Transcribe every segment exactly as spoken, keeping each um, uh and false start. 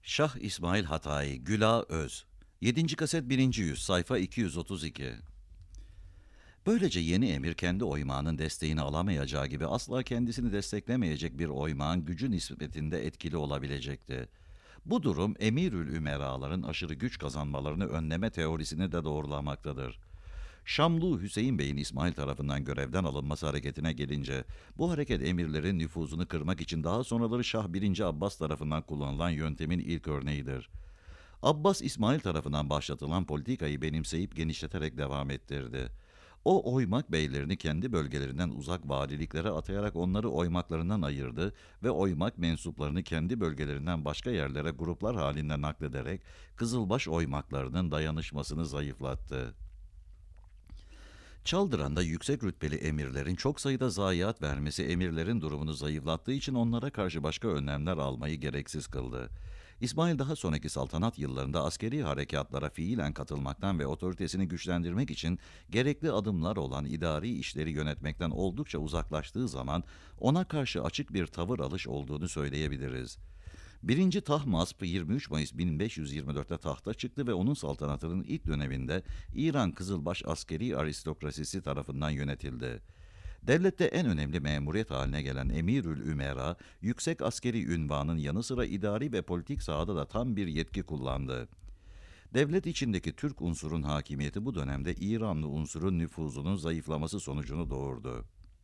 Şah İsmail Hatay, Güla Öz. Yedinci kaset birinci yüz, sayfa iki yüz otuz iki. Böylece yeni emir kendi oymağının desteğini alamayacağı gibi asla kendisini desteklemeyecek bir oymağın gücü nispetinde etkili olabilecekti. Bu durum Emirül Ümeraların aşırı güç kazanmalarını önleme teorisini de doğrulamaktadır. Şamlu Hüseyin Bey'in İsmail tarafından görevden alınması hareketine gelince, bu hareket emirlerin nüfuzunu kırmak için daha sonraları Şah birinci Abbas tarafından kullanılan yöntemin ilk örneğidir. Abbas İsmail tarafından başlatılan politikayı benimseyip genişleterek devam ettirdi. O oymak beylerini kendi bölgelerinden uzak valiliklere atayarak onları oymaklarından ayırdı ve oymak mensuplarını kendi bölgelerinden başka yerlere gruplar halinde naklederek Kızılbaş oymaklarının dayanışmasını zayıflattı. Çaldıran'da yüksek rütbeli emirlerin çok sayıda zayiat vermesi emirlerin durumunu zayıflattığı için onlara karşı başka önlemler almayı gereksiz kıldı. İsmail daha sonraki saltanat yıllarında askeri harekatlara fiilen katılmaktan ve otoritesini güçlendirmek için gerekli adımlar olan idari işleri yönetmekten oldukça uzaklaştığı zaman ona karşı açık bir tavır alış olduğunu söyleyebiliriz. Birinci Tahmasp yirmi üç Mayıs bin beş yüz yirmi dörtte tahta çıktı ve onun saltanatının ilk döneminde İran Kızılbaş askeri aristokrasisi tarafından yönetildi. Devlette en önemli memuriyet haline gelen Emirül Ümera, yüksek askeri ünvanın yanı sıra idari ve politik sahada da tam bir yetki kullandı. Devlet içindeki Türk unsurun hakimiyeti bu dönemde İranlı unsurun nüfuzunun zayıflaması sonucunu doğurdu.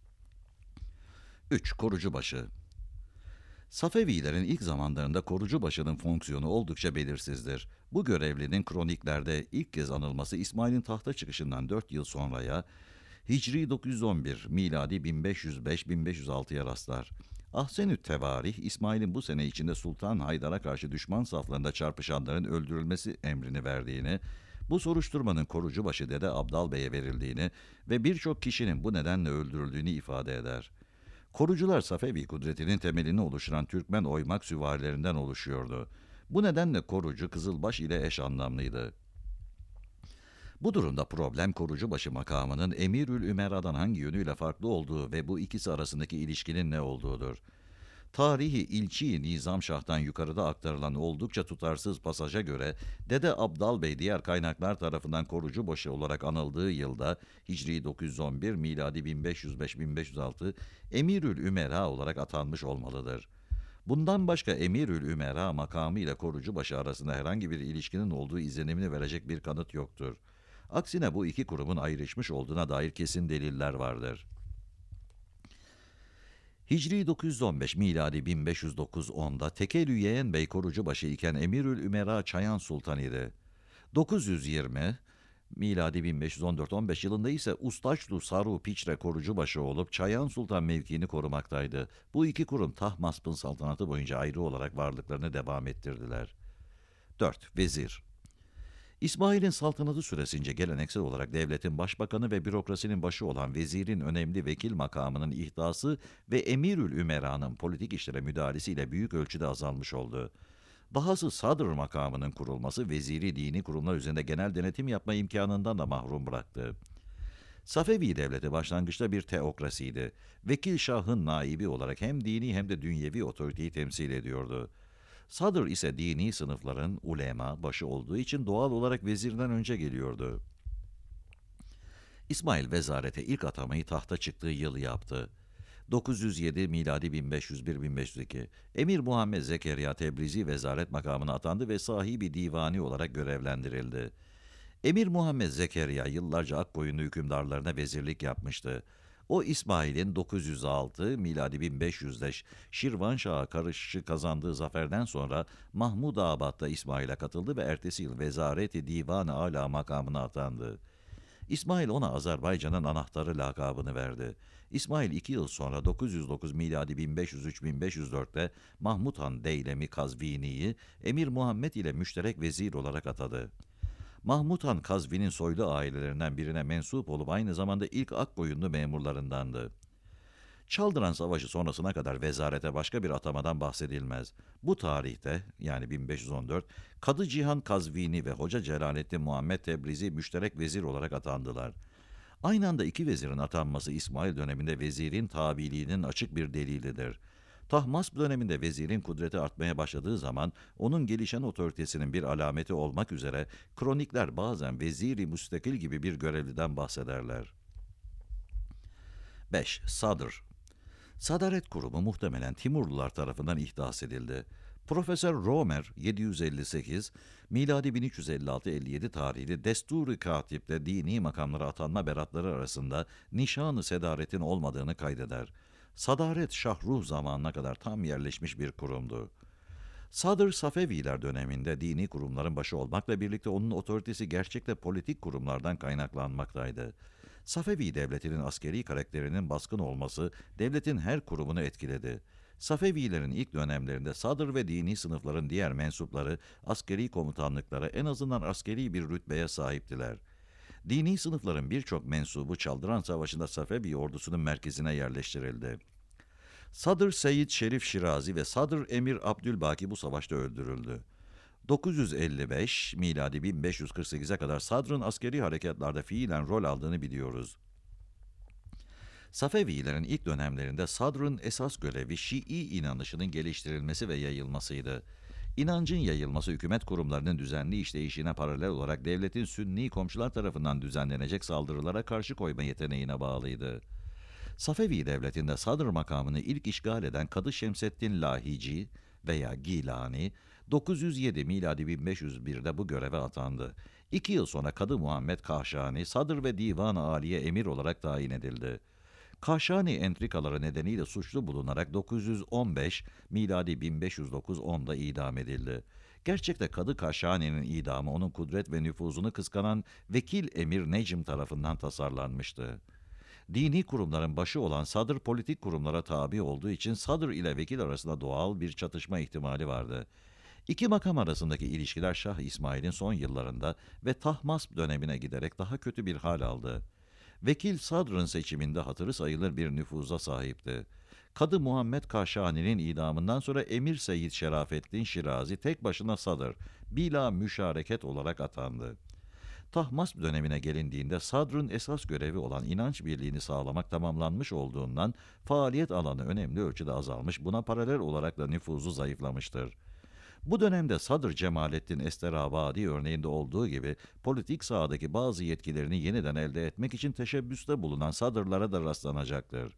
üç. Korucubaşı. Safevilerin ilk zamanlarında korucubaşının fonksiyonu oldukça belirsizdir. Bu görevlinin kroniklerde ilk kez anılması İsmail'in tahta çıkışından dört yıl sonraya, Hicri dokuz yüz on bir, miladi bin beş yüz beş bin beş yüz altıya rastlar. Ahsenü't Tevarih, İsmail'in bu sene içinde Sultan Haydar'a karşı düşman saflarında çarpışanların öldürülmesi emrini verdiğini, bu soruşturmanın korucubaşı Dede Abdal Bey'e verildiğini ve birçok kişinin bu nedenle öldürüldüğünü ifade eder. Korucular Safevi kudretinin temelini oluşturan Türkmen oymak süvarilerinden oluşuyordu. Bu nedenle korucu Kızılbaş ile eş anlamlıydı. Bu durumda problem korucubaşı makamının Emirül Ümera'dan hangi yönüyle farklı olduğu ve bu ikisi arasındaki ilişkinin ne olduğudur. Tarihi İlçi Nizam Şah'tan yukarıda aktarılan oldukça tutarsız pasaja göre Dede Abdal Bey diğer kaynaklar tarafından korucubaşı olarak anıldığı yılda Hicri dokuz yüz on bir, miladi bin beş yüz beş bin beş yüz altı Emirül Ümera olarak atanmış olmalıdır. Bundan başka Emirül Ümera makamı ile korucubaşı arasında herhangi bir ilişkinin olduğu izlenimini verecek bir kanıt yoktur. Aksine bu iki kurumun ayrışmış olduğuna dair kesin deliller vardır. Hicri dokuz yüz on beş, miladi bin beş yüz dokuz onda Tekelü Yeğen Bey korucubaşı iken Emirül Ümera Çayan Sultan idi. dokuz yüz yirmi, miladi bin beş yüz on dört on beş yılında ise Ustaçlu Saru Piçre korucubaşı olup Çayan Sultan mevkiini korumaktaydı. Bu iki kurum Tahmasp'ın saltanatı boyunca ayrı olarak varlıklarını devam ettirdiler. dört. Vezir. İsmail'in saltanatı süresince geleneksel olarak devletin başbakanı ve bürokrasinin başı olan vezirin önemli vekil makamının ihdası ve Emirül Ümera'nın politik işlere müdahalesiyle büyük ölçüde azalmış oldu. Dahası sadr makamının kurulması veziri dini kurumlar üzerinde genel denetim yapma imkanından da mahrum bıraktı. Safevi devleti başlangıçta bir teokrasiydi. Vekil şahın naibi olarak hem dini hem de dünyevi otoriteyi temsil ediyordu. Sadr ise dini sınıfların ulema başı olduğu için doğal olarak vezirden önce geliyordu. İsmail vezarete ilk atamayı tahta çıktığı yıl yaptı. dokuz yüz yedi, miladi bin beş yüz bir bin beş yüz iki. Emir Muhammed Zekeriya Tebrizi vezaret makamına atandı ve sahibi divani olarak görevlendirildi. Emir Muhammed Zekeriya yıllarca Akkoyunlu hükümdarlarına vezirlik yapmıştı. O İsmail'in dokuz yüz altı, miladi bin beş yüzde Şirvanşah'a karşı kazandığı zaferden sonra Mahmudabad'da İsmail'e katıldı ve ertesi yıl Vezareti Divan-ı Ala makamına atandı. İsmail ona Azerbaycan'ın anahtarı lakabını verdi. İsmail iki yıl sonra dokuz yüz dokuz, miladi bin beş yüz üç bin beş yüz dörtte Mahmud Han Deylemi Kazvini'yi Emir Muhammed ile müşterek vezir olarak atadı. Mahmud Han Kazvin'in soylu ailelerinden birine mensup olup aynı zamanda ilk Akkoyunlu memurlarındandı. Çaldıran Savaşı sonrasına kadar vezarete başka bir atamadan bahsedilmez. Bu tarihte, yani bin beş yüz on dört, Kadı Cihan Kazvini ve Hoca Celalettin Muhammed Tebrizi müşterek vezir olarak atandılar. Aynı anda iki vezirin atanması İsmail döneminde vezirin tabiliğinin açık bir delilidir. Tahmasp döneminde vezirin kudreti artmaya başladığı zaman onun gelişen otoritesinin bir alameti olmak üzere kronikler bazen veziri müstakil gibi bir görevliden bahsederler. beş. Sadr. Sadaret kurumu muhtemelen Timurlular tarafından ihdas edildi. Profesör Romer yedi yüz elli sekiz, miladi bin üç yüz elli altı elli yedi tarihli Destur-i Katip'te dini makamlara atanma beratları arasında nişan-ı sedaretin olmadığını kaydeder. Sadaret Şahruh zamanına kadar tam yerleşmiş bir kurumdu. Sadr Safeviler döneminde dini kurumların başı olmakla birlikte onun otoritesi gerçekte politik kurumlardan kaynaklanmaktaydı. Safevi devletinin askeri karakterinin baskın olması devletin her kurumunu etkiledi. Safevilerin ilk dönemlerinde sadr ve dini sınıfların diğer mensupları askeri komutanlıklara en azından askeri bir rütbeye sahiptiler. Dini sınıfların birçok mensubu Çaldıran Savaşı'nda Safevi ordusunun merkezine yerleştirildi. Sadr Seyyid Şerif Şirazi ve Sadr Emir Abdülbaki bu savaşta öldürüldü. dokuz yüz elli beş, miladi bin beş yüz kırk sekize kadar Sadr'ın askeri harekatlarda fiilen rol aldığını biliyoruz. Safevilerin ilk dönemlerinde Sadr'ın esas görevi Şii inanışının geliştirilmesi ve yayılmasıydı. İnancın yayılması hükümet kurumlarının düzenli işleyişine paralel olarak devletin Sünni komşular tarafından düzenlenecek saldırılara karşı koyma yeteneğine bağlıydı. Safevi devletinde sadr makamını ilk işgal eden Kadı Şemseddin Lahici veya Gilani, dokuz yüz yedi miladi bin beş yüz birde bu göreve atandı. İki yıl sonra Kadı Muhammed Kahşani, sadr ve divan-ı aliye emir olarak tayin edildi. Kahşani entrikaları nedeniyle suçlu bulunarak dokuz yüz on beş miladi bin beş yüz dokuz onda idam edildi. Gerçekte Kadı Kahşani'nin idamı onun kudret ve nüfuzunu kıskanan Vekil Emir Necm tarafından tasarlanmıştı. Dini kurumların başı olan sadr politik kurumlara tabi olduğu için sadr ile vekil arasında doğal bir çatışma ihtimali vardı. İki makam arasındaki ilişkiler Şah İsmail'in son yıllarında ve Tahmasp dönemine giderek daha kötü bir hal aldı. Vekil sadrın seçiminde hatırı sayılır bir nüfuza sahipti. Kadı Muhammed Kaşani'nin idamından sonra Emir Seyyid Şerafettin Şirazi tek başına sadr, bila müşareket olarak atandı. Tahmasp dönemine gelindiğinde sadrın esas görevi olan inanç birliğini sağlamak tamamlanmış olduğundan faaliyet alanı önemli ölçüde azalmış, buna paralel olarak da nüfuzu zayıflamıştır. Bu dönemde Sadr Cemalettin Esterabadi örneğinde olduğu gibi politik sahadaki bazı yetkilerini yeniden elde etmek için teşebbüste bulunan sadrlara da rastlanacaktır.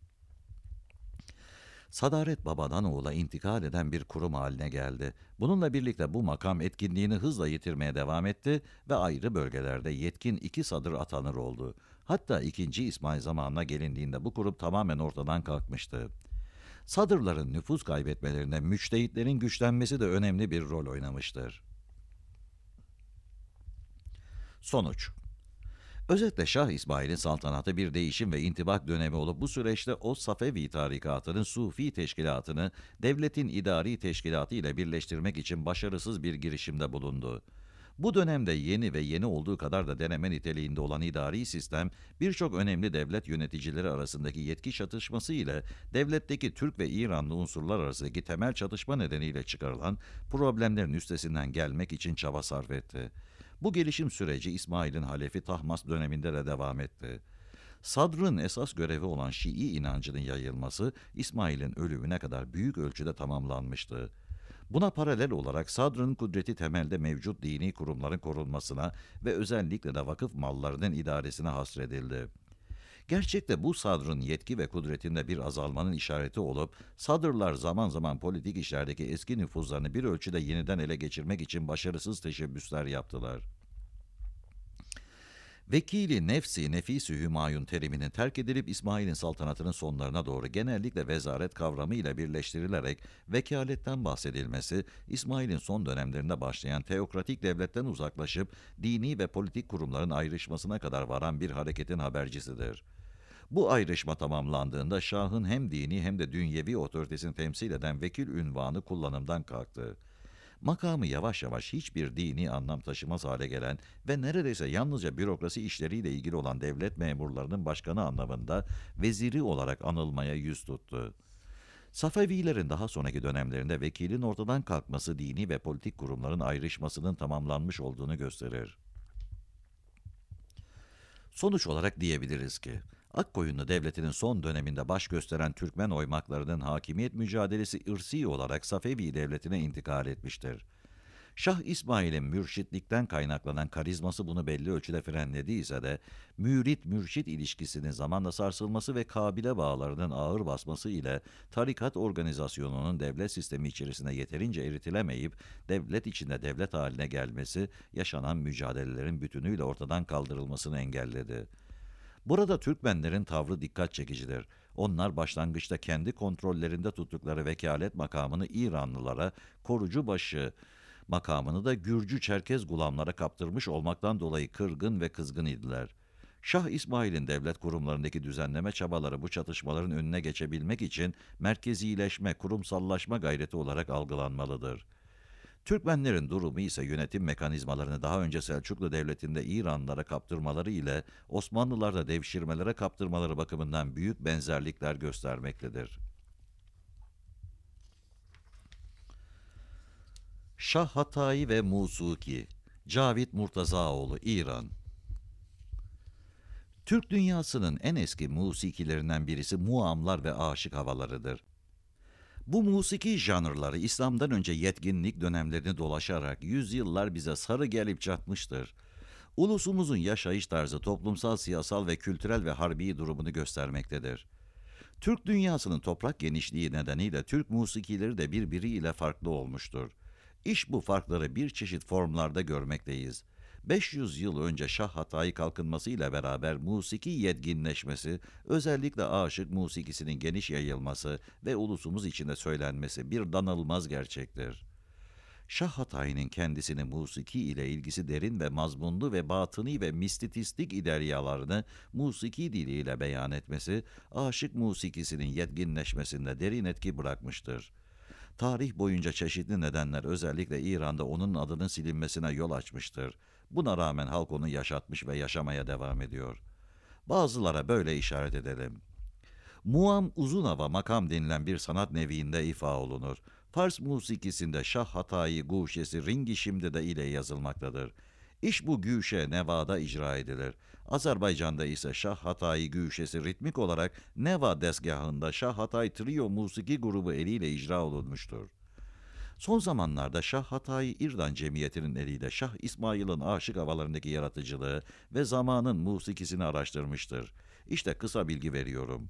Sadaret babadan oğula intikal eden bir kurum haline geldi. Bununla birlikte bu makam etkinliğini hızla yitirmeye devam etti ve ayrı bölgelerde yetkin iki sadır atanır oldu. Hatta ikinci İsmail zamanına gelindiğinde bu kurum tamamen ortadan kalkmıştı. Sadırların nüfuz kaybetmelerinde müçtehitlerin güçlenmesi de önemli bir rol oynamıştır. Sonuç: özetle Şah İsmail'in saltanatı bir değişim ve intibak dönemi olup bu süreçte o Safevi tarikatının Sufi teşkilatını devletin idari teşkilatı ile birleştirmek için başarısız bir girişimde bulundu. Bu dönemde yeni ve yeni olduğu kadar da deneme niteliğinde olan idari sistem, birçok önemli devlet yöneticileri arasındaki yetki çatışması ile devletteki Türk ve İranlı unsurlar arasındaki temel çatışma nedeniyle çıkarılan problemlerin üstesinden gelmek için çaba sarf etti. Bu gelişim süreci İsmail'in halefi Tahmasp döneminde de devam etti. Sadr'ın esas görevi olan Şii inancının yayılması İsmail'in ölümüne kadar büyük ölçüde tamamlanmıştı. Buna paralel olarak Sadr'ın kudreti temelde mevcut dini kurumların korunmasına ve özellikle de vakıf mallarının idaresine hasredildi. Gerçekte bu sadrın yetki ve kudretinde bir azalmanın işareti olup, sadırlar zaman zaman politik işlerdeki eski nüfuzlarını bir ölçüde yeniden ele geçirmek için başarısız teşebbüsler yaptılar. Vekili nefsi nefis-i hümayun teriminin terk edilip İsmail'in saltanatının sonlarına doğru genellikle vezaret kavramı ile birleştirilerek vekaletten bahsedilmesi, İsmail'in son dönemlerinde başlayan teokratik devletten uzaklaşıp dini ve politik kurumların ayrışmasına kadar varan bir hareketin habercisidir. Bu ayrışma tamamlandığında Şah'ın hem dini hem de dünyevi otoritesini temsil eden vekil ünvanı kullanımdan kalktı. Makamı yavaş yavaş hiçbir dini anlam taşımaz hale gelen ve neredeyse yalnızca bürokrasi işleriyle ilgili olan devlet memurlarının başkanı anlamında veziri olarak anılmaya yüz tuttu. Safevilerin daha sonraki dönemlerinde vekilin ortadan kalkması dini ve politik kurumların ayrışmasının tamamlanmış olduğunu gösterir. Sonuç olarak diyebiliriz ki, Akkoyunlu Devleti'nin son döneminde baş gösteren Türkmen oymaklarının hakimiyet mücadelesi ırsi olarak Safevi Devleti'ne intikal etmiştir. Şah İsmail'in mürşitlikten kaynaklanan karizması bunu belli ölçüde frenlediyse de, mürit-mürşit ilişkisinin zamanla sarsılması ve kabile bağlarının ağır basması ile tarikat organizasyonunun devlet sistemi içerisinde yeterince eritilemeyip, devlet içinde devlet haline gelmesi, yaşanan mücadelelerin bütünüyle ortadan kaldırılmasını engelledi. Burada Türkmenlerin tavrı dikkat çekicidir. Onlar başlangıçta kendi kontrollerinde tuttukları vekalet makamını İranlılara, korucu başı makamını da Gürcü-Çerkez gulamlara kaptırmış olmaktan dolayı kırgın ve kızgın idiler. Şah İsmail'in devlet kurumlarındaki düzenleme çabaları bu çatışmaların önüne geçebilmek için merkezileşme, kurumsallaşma gayreti olarak algılanmalıdır. Türkmenlerin durumu ise yönetim mekanizmalarını daha önce Selçuklu Devleti'nde İranlılara kaptırmaları ile Osmanlılar'da devşirmelere kaptırmaları bakımından büyük benzerlikler göstermektedir. Şah Hatayi ve Musuki, Cavit Murtazaoğlu, İran. Türk dünyasının en eski musikilerinden birisi muamlar ve aşık havalarıdır. Bu musiki janrları İslam'dan önce yetkinlik dönemlerini dolaşarak yüzyıllar bize sarı gelip çatmıştır. Ulusumuzun yaşayış tarzı toplumsal, siyasal ve kültürel ve harbi durumunu göstermektedir. Türk dünyasının toprak genişliği nedeniyle Türk musikileri de birbiriyle farklı olmuştur. İş bu farkları bir çeşit formlarda görmekteyiz. beş yüz yıl önce Şah Hatayi kalkınmasıyla beraber musiki yetkinleşmesi, özellikle aşık musikisinin geniş yayılması ve ulusumuz içinde söylenmesi bir danılmaz gerçektir. Şah Hatayi'nin kendisini musiki ile ilgisi derin ve mazmunlu ve batıni ve mistitistik ideallarını musiki diliyle beyan etmesi, aşık musikisinin yetkinleşmesinde derin etki bırakmıştır. Tarih boyunca çeşitli nedenler özellikle İran'da onun adının silinmesine yol açmıştır. Buna rağmen halk onu yaşatmış ve yaşamaya devam ediyor. Bazılara böyle işaret edelim. Muam uzun hava makam denilen bir sanat neviinde ifa olunur. Fars musikisinde Şah Hatayi guşesi ringi şimdi de ile yazılmaktadır. İş bu güşe nevada icra edilir. Azerbaycan'da ise Şah Hatayi güşesi ritmik olarak Neva desgahında Şah Hatay Trio musiki grubu eliyle icra olunmuştur. Son zamanlarda Şah Hatayi İrdan Cemiyeti'nin eliyle Şah İsmail'in aşık havalarındaki yaratıcılığı ve zamanın musikisini araştırmıştır. İşte kısa bilgi veriyorum.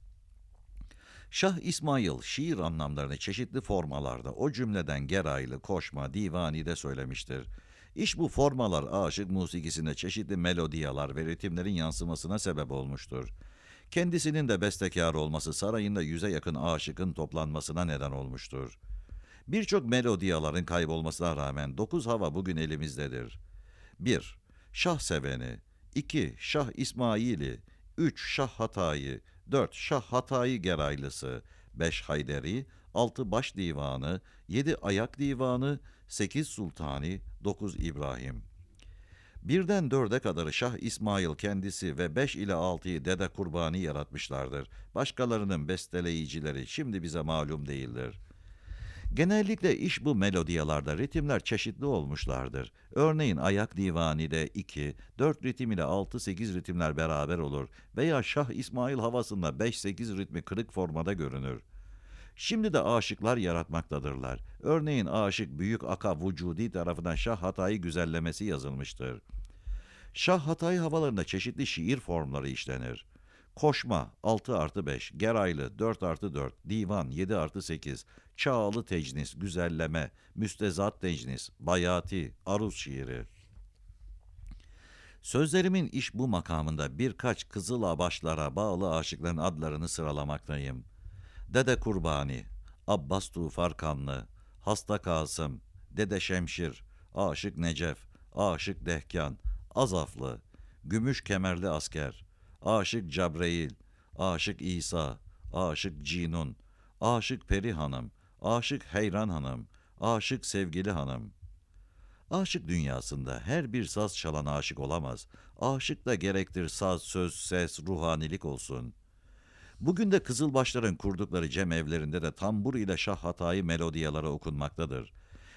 Şah İsmail şiir anlamlarını çeşitli formalarda, o cümleden geraylı, koşma, divani de söylemiştir. İş bu formalar aşık musikisinde çeşitli melodiyalar ve ritimlerin yansımasına sebep olmuştur. Kendisinin de bestekâr olması sarayında yüze yakın aşıkın toplanmasına neden olmuştur. Birçok melodiyaların kaybolmasına rağmen dokuz hava bugün elimizdedir. bir. Şah Seveni, iki. Şah İsmaili, üç. Şah Hatayi, dört. Şah Hatayi Geraylısı, beş. Hayderi, altı. Baş Divanı, yedi. Ayak Divanı, sekiz. Sultani, dokuz. İbrahim. Birden dörde kadarı Şah İsmail kendisi ve beş ile altıyı Dede Kurbani yaratmışlardır. Başkalarının besteleyicileri şimdi bize malum değildir. Genellikle iş bu melodiyalarda ritimler çeşitli olmuşlardır. Örneğin Ayak Divani'de iki, dört ritim ile altı sekiz ritimler beraber olur veya Şah İsmail havasında beş sekiz ritmi kırık formada görünür. Şimdi de aşıklar yaratmaktadırlar. Örneğin aşık Büyük Aka Vücudi tarafından Şah Hatayi güzellemesi yazılmıştır. Şah Hatayi havalarında çeşitli şiir formları işlenir. Koşma altı artı beş, Geraylı dört artı dört, Divan yedi artı sekiz, Çağlı Tecnis, Güzelleme, Müstezat Tecnis, Bayati, Aruz şiiri. Sözlerimin iş bu makamında birkaç kızıl başlara bağlı aşıkların adlarını sıralamaktayım. Dede Kurbani, Abbas Tufarkanlı, Hasta Kasım, Dede Şemşir, Aşık Necef, Aşık Dehkan, Azaflı, Gümüş Kemerli Asker, Aşık Cabreil, Aşık İsa, Aşık Cinun, Aşık Peri Hanım, Aşık Heyran Hanım, Aşık Sevgili Hanım. Aşık dünyasında her bir saz çalan aşık olamaz. Aşık da gerektir saz, söz, ses, ruhanilik olsun. Bugün de Kızılbaşların kurdukları cem evlerinde de tambur ile Şah Hatayi melodiyaları okunmaktadır.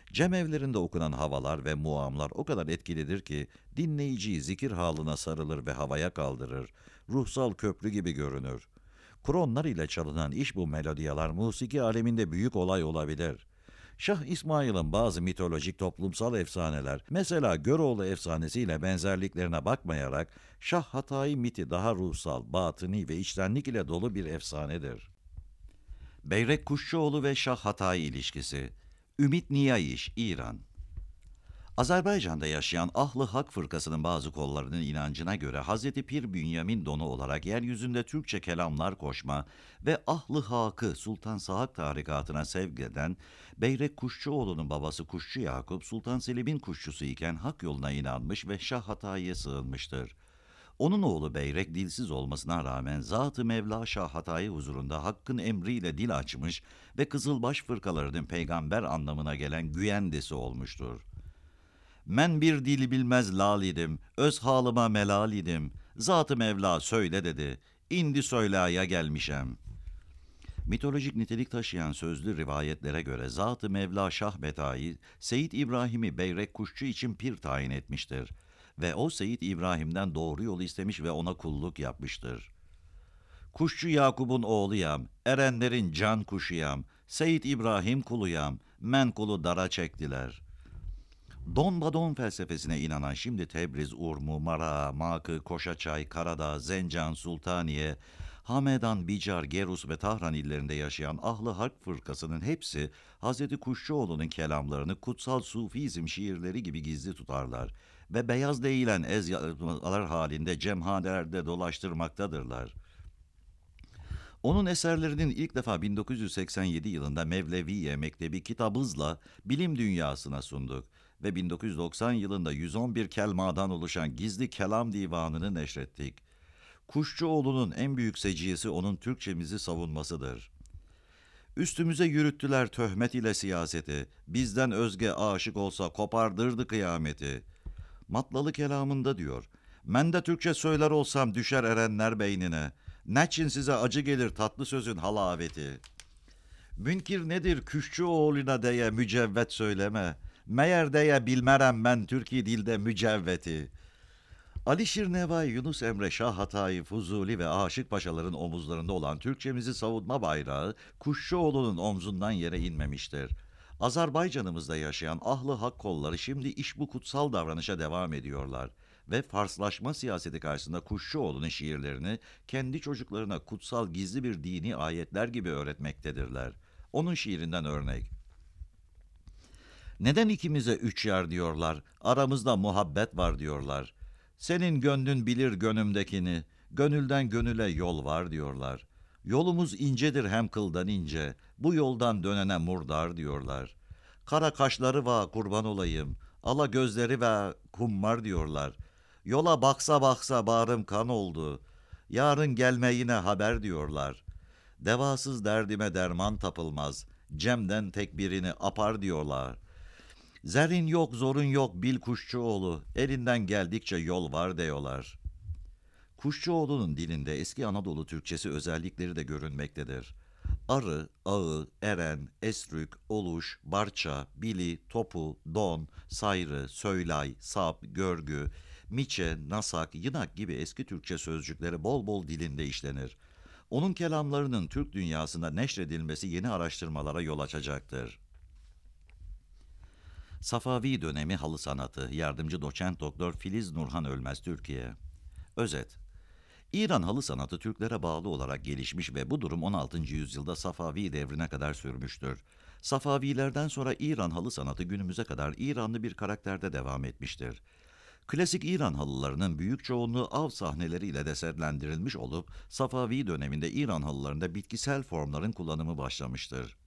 Cemevlerinde okunan havalar ve muamlar o kadar etkilidir ki dinleyiciyi zikir halına sarılır ve havaya kaldırır. Ruhsal köprü gibi görünür. Kronlar ile çalınan iş bu melodiyalar musiki aleminde büyük olay olabilir. Şah İsmail'in bazı mitolojik toplumsal efsaneler, mesela Göroğlu efsanesiyle benzerliklerine bakmayarak Şah Hatayi miti daha ruhsal, batıni ve içtenlik ile dolu bir efsanedir. Beyrek Kuşçuoğlu ve Şah Hatayi ilişkisi. Ümit Niyayiş, İran. Azerbaycan'da yaşayan Ahl-ı Hak fırkasının bazı kollarının inancına göre Hz. Pir Bünyamin donu olarak yeryüzünde Türkçe kelamlar koşma ve Ahl-ı Hak'ı Sultan Sahak tarikatına sevk eden Beyrek Kuşçuoğlu'nun babası Kuşçu Yakup, Sultan Selim'in kuşçusu iken hak yoluna inanmış ve Şah Hatayi'ye sığınmıştır. Onun oğlu Beyrek dilsiz olmasına rağmen Zat-ı Mevla Şah Hatayi huzurunda Hakk'ın emriyle dil açmış ve Kızılbaş fırkalarının peygamber anlamına gelen güyendesi olmuştur. Men bir dil bilmez lal idim, öz halıma melal idim. Zat-ı Mevla söyle dedi, indi söylaya gelmişem. Mitolojik nitelik taşıyan sözlü rivayetlere göre Zat-ı Mevla Şah Betai, Seyyid İbrahim'i Beyrek Kuşçu için pir tayin etmiştir. Ve o Seyyid İbrahim'den doğru yolu istemiş ve ona kulluk yapmıştır. Kuşçu Yakup'un oğluyam, erenlerin can kuşuyam, Seyyid İbrahim kuluyam, men kulu dara çektiler. Don Badon felsefesine inanan şimdi Tebriz, Urmu, Mara, Makı, Koşaçay, Karadağ, Zencan, Sultaniye, Hamedan, Bicar, Gerus ve Tahran illerinde yaşayan Ahl-ı Hak fırkasının hepsi Hz. Kuşçuoğlu'nun kelamlarını kutsal Sufizm şiirleri gibi gizli tutarlar ve beyaz değilen ezyalar halinde cemhanelerde dolaştırmaktadırlar. Onun eserlerinin ilk defa bin dokuz yüz seksen yedi yılında Mevleviye Mektebi kitabızla bilim dünyasına sunduk ve bin dokuz yüz doksan yılında yüz on bir kelmadan oluşan Gizli Kelam Divanı'nı neşrettik. Kuşçuoğlu'nun en büyük seciyesi onun Türkçemizi savunmasıdır. Üstümüze yürüttüler töhmet ile siyaseti, bizden özge aşık olsa kopardırdı kıyameti. Matlalı kelamında diyor, men de Türkçe söyler olsam düşer erenler beynine, neçin size acı gelir tatlı sözün halaveti. Münkir nedir Kuşçuoğlu'na deye mücevvet söyleme, meğer deye bilmerem ben Türkiye dilde mücevveti. Alişir Nevai, Yunus Emre, Şah Hatayi, Fuzuli ve Aşık Paşaların omuzlarında olan Türkçemizi savunma bayrağı Kuşçuoğlu'nun omzundan yere inmemiştir. Azerbaycan'ımızda yaşayan Ahl-ı Hak kolları şimdi iş bu kutsal davranışa devam ediyorlar ve Farslaşma siyaseti karşısında Kuşçuoğlu'nun şiirlerini kendi çocuklarına kutsal gizli bir dini ayetler gibi öğretmektedirler. Onun şiirinden örnek. Neden ikimize üç yar diyorlar, aramızda muhabbet var diyorlar. Senin gönlün bilir gönlümdekini, gönülden gönüle yol var diyorlar. Yolumuz incedir hem kıldan ince, bu yoldan dönene murdar diyorlar. Kara kaşları va kurban olayım, ala gözleri ve kummar diyorlar. Yola baksa baksa bağrım kan oldu, yarın gelmeyine haber diyorlar. Devasız derdime derman tapılmaz, Cem'den tek birini apar diyorlar. Zerin yok zorun yok bil Kuşçuoğlu, elinden geldikçe yol var diyorlar. Kuşçuoğlu'nun dilinde eski Anadolu Türkçesi özellikleri de görünmektedir. Arı, ağı, eren, esrük, oluş, barça, bili, topu, don, sayrı, söylay, sap, görgü, miçe, nasak, yınak gibi eski Türkçe sözcükleri bol bol dilinde işlenir. Onun kelamlarının Türk dünyasında neşredilmesi yeni araştırmalara yol açacaktır. Safavi dönemi halı sanatı, yardımcı doçent doktor Filiz Nurhan Ölmez, Türkiye. Özet. İran halı sanatı Türklere bağlı olarak gelişmiş ve bu durum on altıncı yüzyılda Safavi devrine kadar sürmüştür. Safavilerden sonra İran halı sanatı günümüze kadar İranlı bir karakterde devam etmiştir. Klasik İran halılarının büyük çoğunluğu av sahneleriyle desenlendirilmiş olup Safavi döneminde İran halılarında bitkisel formların kullanımı başlamıştır.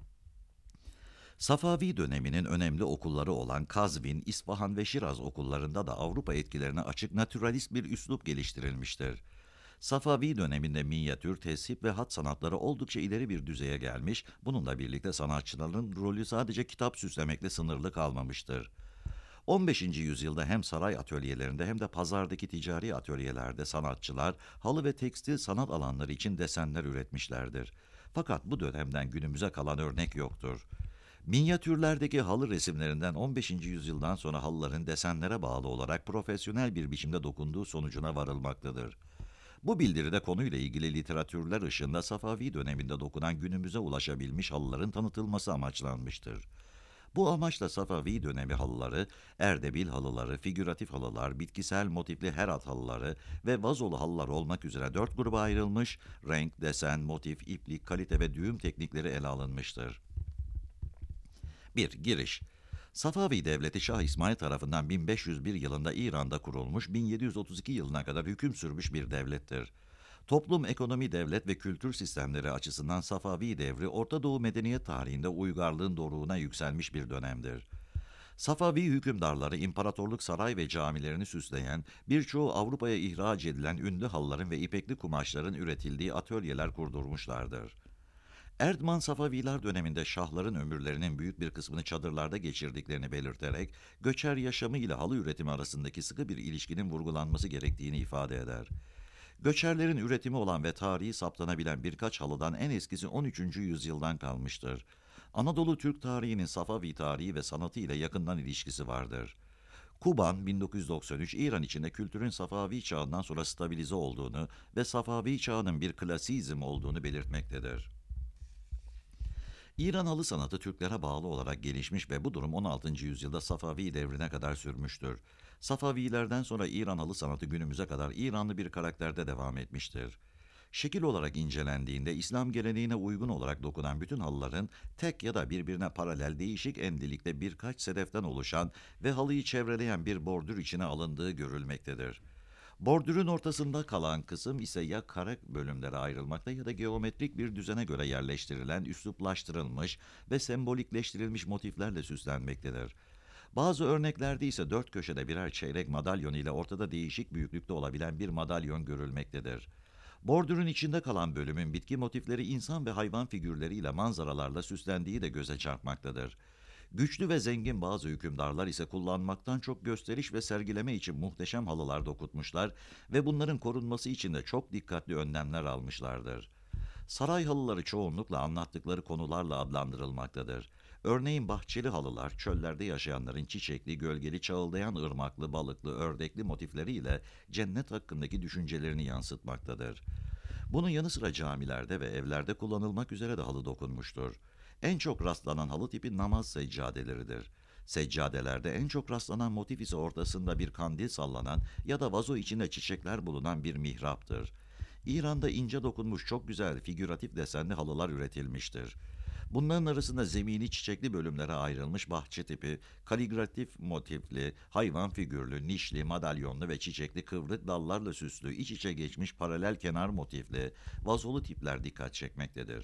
Safavi döneminin önemli okulları olan Kazvin, İsfahan ve Şiraz okullarında da Avrupa etkilerine açık naturalist bir üslup geliştirilmiştir. Safavi döneminde minyatür, tesip ve hat sanatları oldukça ileri bir düzeye gelmiş, bununla birlikte sanatçıların rolü sadece kitap süslemekle sınırlı kalmamıştır. on beşinci yüzyılda hem saray atölyelerinde hem de pazardaki ticari atölyelerde sanatçılar halı ve tekstil sanat alanları için desenler üretmişlerdir. Fakat bu dönemden günümüze kalan örnek yoktur. Minyatürlerdeki halı resimlerinden on beşinci yüzyıldan sonra halıların desenlere bağlı olarak profesyonel bir biçimde dokunduğu sonucuna varılmaktadır. Bu bildiride konuyla ilgili literatürler ışığında Safavi döneminde dokunan günümüze ulaşabilmiş halıların tanıtılması amaçlanmıştır. Bu amaçla Safavi dönemi halıları, Erdebil halıları, figüratif halılar, bitkisel motifli Herat halıları ve vazolu halılar olmak üzere dört gruba ayrılmış, renk, desen, motif, iplik, kalite ve düğüm teknikleri ele alınmıştır. bir. Giriş. Safavi Devleti Şah İsmail tarafından bin beş yüz bir yılında İran'da kurulmuş, bin yedi yüz otuz iki yılına kadar hüküm sürmüş bir devlettir. Toplum, ekonomi, devlet ve kültür sistemleri açısından Safavi devri, Orta Doğu medeniyet tarihinde uygarlığın doruğuna yükselmiş bir dönemdir. Safavi hükümdarları imparatorluk saray ve camilerini süsleyen, birçoğu Avrupa'ya ihraç edilen ünlü halıların ve ipekli kumaşların üretildiği atölyeler kurdurmuşlardır. Erdman Safaviler döneminde şahların ömürlerinin büyük bir kısmını çadırlarda geçirdiklerini belirterek, göçer yaşamı ile halı üretimi arasındaki sıkı bir ilişkinin vurgulanması gerektiğini ifade eder. Göçerlerin üretimi olan ve tarihi saptanabilen birkaç halıdan en eskisi on üçüncü yüzyıldan kalmıştır. Anadolu Türk tarihinin Safavi tarihi ve sanatı ile yakından ilişkisi vardır. Kuban, bin dokuz yüz doksan üç, İran içinde kültürün Safavi çağından sonra stabilize olduğunu ve Safavi çağının bir klasizm olduğunu belirtmektedir. İran halı sanatı Türklere bağlı olarak gelişmiş ve bu durum on altıncı yüzyılda Safavi devrine kadar sürmüştür. Safavilerden sonra İran halı sanatı günümüze kadar İranlı bir karakterde devam etmiştir. Şekil olarak incelendiğinde İslam geleneğine uygun olarak dokunan bütün halıların tek ya da birbirine paralel değişik endilikte birkaç sedeften oluşan ve halıyı çevreleyen bir bordür içine alındığı görülmektedir. Bordürün ortasında kalan kısım ise ya kare bölümlere ayrılmakta ya da geometrik bir düzene göre yerleştirilen, üsluplaştırılmış ve sembolikleştirilmiş motiflerle süslenmektedir. Bazı örneklerde ise dört köşede birer çeyrek madalyon ile ortada değişik büyüklükte olabilen bir madalyon görülmektedir. Bordürün içinde kalan bölümün bitki motifleri, insan ve hayvan figürleriyle manzaralarla süslendiği de göze çarpmaktadır. Güçlü ve zengin bazı hükümdarlar ise kullanmaktan çok gösteriş ve sergileme için muhteşem halılar dokutmuşlar ve bunların korunması için de çok dikkatli önlemler almışlardır. Saray halıları çoğunlukla anlattıkları konularla adlandırılmaktadır. Örneğin bahçeli halılar, çöllerde yaşayanların çiçekli, gölgeli, çağıldayan ırmaklı, balıklı, ördekli motifleriyle cennet hakkındaki düşüncelerini yansıtmaktadır. Bunun yanı sıra camilerde ve evlerde kullanılmak üzere de halı dokunmuştur. En çok rastlanan halı tipi namaz seccadeleridir. Seccadelerde en çok rastlanan motif ise ortasında bir kandil sallanan ya da vazo içinde çiçekler bulunan bir mihraptır. İran'da ince dokunmuş çok güzel figüratif desenli halılar üretilmiştir. Bunların arasında zemini çiçekli bölümlere ayrılmış bahçe tipi, kaligrafik motifli, hayvan figürlü, nişli, madalyonlu ve çiçekli kıvrık dallarla süslü, iç içe geçmiş paralel kenar motifli, vazolu tipler dikkat çekmektedir.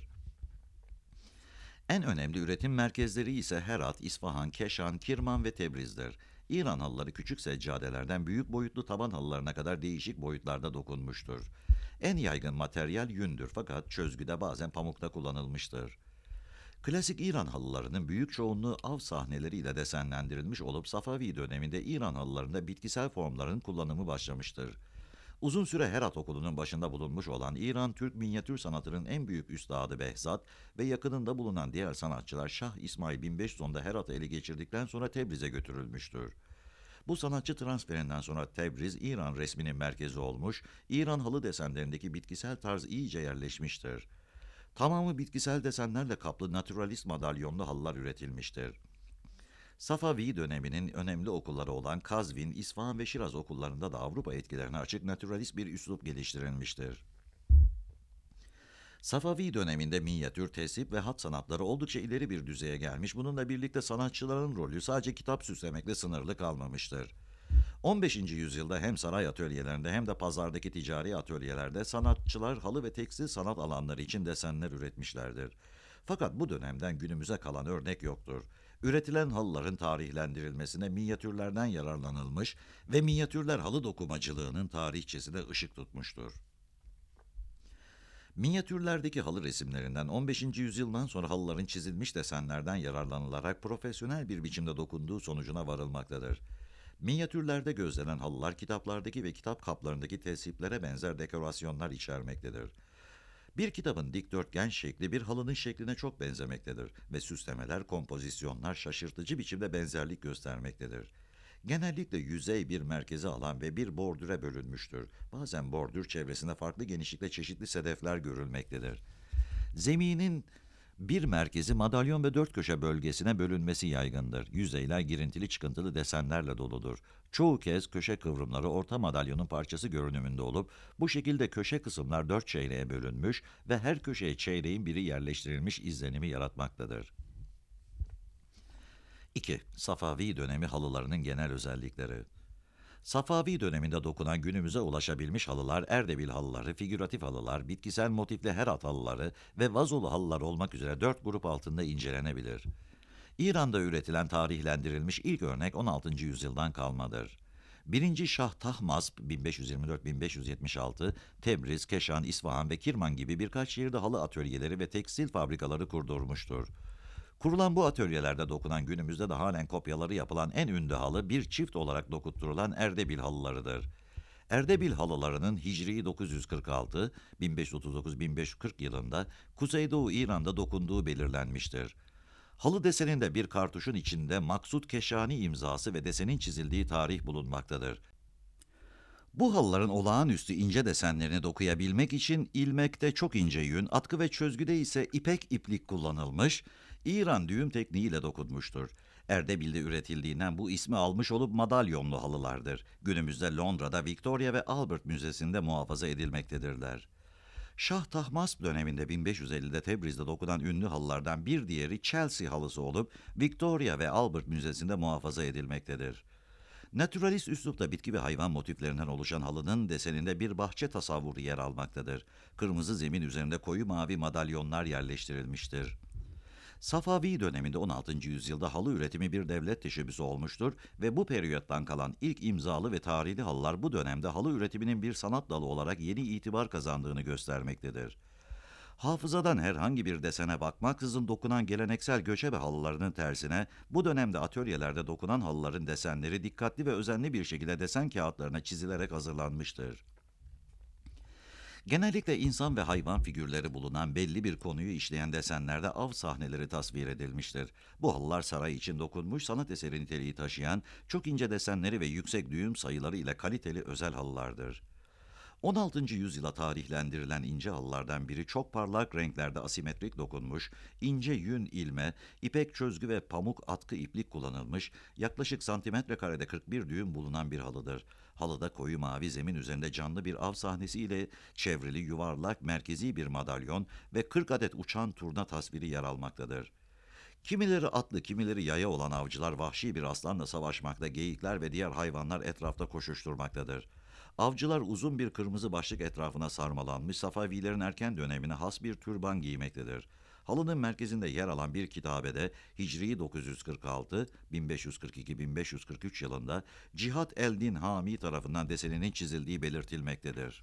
En önemli üretim merkezleri ise Herat, İsfahan, Keşan, Kirman ve Tebriz'dir. İran halıları küçük seccadelerden büyük boyutlu taban halılarına kadar değişik boyutlarda dokunmuştur. En yaygın materyal yündür fakat çözgüde bazen pamukta kullanılmıştır. Klasik İran halılarının büyük çoğunluğu av sahneleriyle desenlendirilmiş olup Safavi döneminde İran halılarında bitkisel formların kullanımı başlamıştır. Uzun süre Herat Okulu'nun başında bulunmuş olan İran Türk minyatür sanatının en büyük üstadı Behzat ve yakınında bulunan diğer sanatçılar Şah İsmail bin beş yüz onda Herat'ı ele geçirdikten sonra Tebriz'e götürülmüştür. Bu sanatçı transferinden sonra Tebriz, İran resminin merkezi olmuş, İran halı desenlerindeki bitkisel tarz iyice yerleşmiştir. Tamamı bitkisel desenlerle kaplı naturalist madalyonlu halılar üretilmiştir. Safavi döneminin önemli okulları olan Kazvin, İsfahan ve Şiraz okullarında da Avrupa etkilerine açık naturalist bir üslup geliştirilmiştir. Safavi döneminde minyatür, tesip ve hat sanatları oldukça ileri bir düzeye gelmiş, bununla birlikte sanatçıların rolü sadece kitap süslemekle sınırlı kalmamıştır. on beşinci yüzyılda hem saray atölyelerinde hem de pazardaki ticari atölyelerde sanatçılar halı ve tekstil sanat alanları için desenler üretmişlerdir. Fakat bu dönemden günümüze kalan örnek yoktur. Üretilen halıların tarihlendirilmesine minyatürlerden yararlanılmış ve minyatürler halı dokumacılığının tarihçesine ışık tutmuştur. Minyatürlerdeki halı resimlerinden on beşinci yüzyıldan sonra halıların çizilmiş desenlerden yararlanılarak profesyonel bir biçimde dokunduğu sonucuna varılmaktadır. Minyatürlerde gözlenen halılar kitaplardaki ve kitap kaplarındaki tesiplere benzer dekorasyonlar içermektedir. Bir kitabın dikdörtgen şekli bir halının şekline çok benzemektedir ve süslemeler, kompozisyonlar şaşırtıcı biçimde benzerlik göstermektedir. Genellikle yüzey bir merkeze alan ve bir bordüre bölünmüştür. Bazen bordür çevresinde farklı genişlikte çeşitli sedefler görülmektedir. Zeminin bir merkezi madalyon ve dört köşe bölgesine bölünmesi yaygındır. Yüzeyler girintili çıkıntılı desenlerle doludur. Çoğu kez köşe kıvrımları orta madalyonun parçası görünümünde olup, bu şekilde köşe kısımlar dört çeyreğe bölünmüş ve her köşeye çeyreğin biri yerleştirilmiş izlenimi yaratmaktadır. iki. Safavi dönemi halılarının genel özellikleri. Safavi döneminde dokunan günümüze ulaşabilmiş halılar, Erdebil halıları, figüratif halılar, bitkisel motifli Herat halıları ve vazolu halılar olmak üzere dört grup altında incelenebilir. İran'da üretilen tarihlendirilmiş ilk örnek on altıncı yüzyıldan kalmadır. Birinci Şah Tahmasp bin beş yüz yirmi dört bin beş yüz yetmiş altı, Tebriz, Keşan, İsfahan ve Kirman gibi birkaç şehirde halı atölyeleri ve tekstil fabrikaları kurdurmuştur. Kurulan bu atölyelerde dokunan günümüzde de halen kopyaları yapılan en ünlü halı bir çift olarak dokutturulan Erdebil halılarıdır. Erdebil halılarının Hicri dokuz yüz kırk altı bin beş yüz otuz dokuz bin beş yüz kırk yılında Kuzeydoğu İran'da dokunduğu belirlenmiştir. Halı deseninde bir kartuşun içinde Maksut Keşani imzası ve desenin çizildiği tarih bulunmaktadır. Bu halıların olağanüstü ince desenlerini dokuyabilmek için ilmekte çok ince yün, atkı ve çözgüde ise ipek iplik kullanılmış, İran düğüm tekniğiyle dokunmuştur. Erdebil'de üretildiğinden bu ismi almış olup madalyonlu halılardır. Günümüzde Londra'da Victoria ve Albert Müzesi'nde muhafaza edilmektedirler. Şah Tahmasp döneminde bin beş yüz ellide Tebriz'de dokunan ünlü halılardan bir diğeri Chelsea halısı olup Victoria ve Albert Müzesi'nde muhafaza edilmektedir. Naturalist üslupta bitki ve hayvan motiflerinden oluşan halının deseninde bir bahçe tasavvuru yer almaktadır. Kırmızı zemin üzerinde koyu mavi madalyonlar yerleştirilmiştir. Safavi döneminde on altıncı yüzyılda halı üretimi bir devlet teşebbüsü olmuştur ve bu periyottan kalan ilk imzalı ve tarihli halılar bu dönemde halı üretiminin bir sanat dalı olarak yeni itibar kazandığını göstermektedir. Hafızadan herhangi bir desene bakmaksızın dokunan geleneksel göçebe halılarının tersine, bu dönemde atölyelerde dokunan halıların desenleri dikkatli ve özenli bir şekilde desen kağıtlarına çizilerek hazırlanmıştır. Genellikle insan ve hayvan figürleri bulunan belli bir konuyu işleyen desenlerde av sahneleri tasvir edilmiştir. Bu halılar saray için dokunmuş sanat eseri niteliği taşıyan, çok ince desenleri ve yüksek düğüm sayıları ile kaliteli özel halılardır. on altıncı yüzyıla tarihlendirilen ince halılardan biri çok parlak renklerde asimetrik dokunmuş, ince yün ilme, ipek çözgü ve pamuk atkı iplik kullanılmış, yaklaşık santimetre karede kırk bir düğüm bulunan bir halıdır. Halıda koyu mavi zemin üzerinde canlı bir av sahnesiyle çevrili yuvarlak merkezi bir madalyon ve kırk adet uçan turna tasviri yer almaktadır. Kimileri atlı, kimileri yaya olan avcılar vahşi bir aslanla savaşmakta, geyikler ve diğer hayvanlar etrafta koşuşturmaktadır. Avcılar uzun bir kırmızı başlık etrafına sarmalanmış, Safavilerin erken dönemine has bir türban giymektedir. Halının merkezinde yer alan bir kitabede Hicri dokuz yüz kırk altı bin beş yüz kırk iki bin beş yüz kırk üç yılında Cihat el-Din Hami tarafından deseninin çizildiği belirtilmektedir.